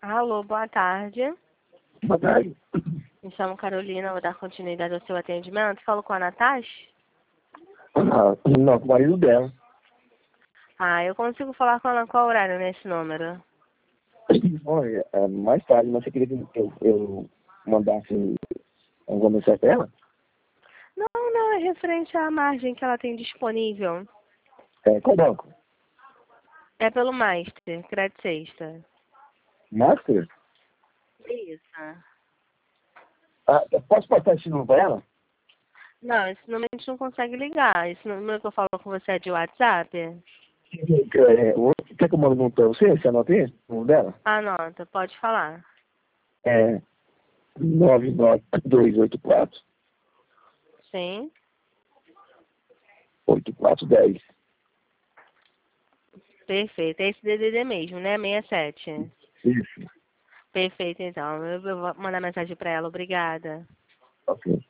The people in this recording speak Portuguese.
Alô, boa tarde. Boa tarde. Me chamo Carolina, vou dar continuidade ao seu atendimento. Falo com a Natasha? Não, com o marido dela. Eu consigo falar com ela qual horário nesse número? Olha, mais tarde, mas você queria que eu mandasse alguma mensagem para ela? Não, é referente à margem que ela tem disponível. Qual banco? É pelo Master, Crédito Sexta. Master? Isso. Eu posso passar esse número para ela? Não, esse número a gente não consegue ligar. Esse número que eu falo com você é de WhatsApp? Quer que eu mando um número para você? Você anota aí? O número dela? Anota, pode falar. É 99284 Sim. 8410. Perfeito. É esse DDD mesmo, né? 67. Isso. Perfeito, então. Eu vou mandar mensagem para ela. Obrigada. Ok.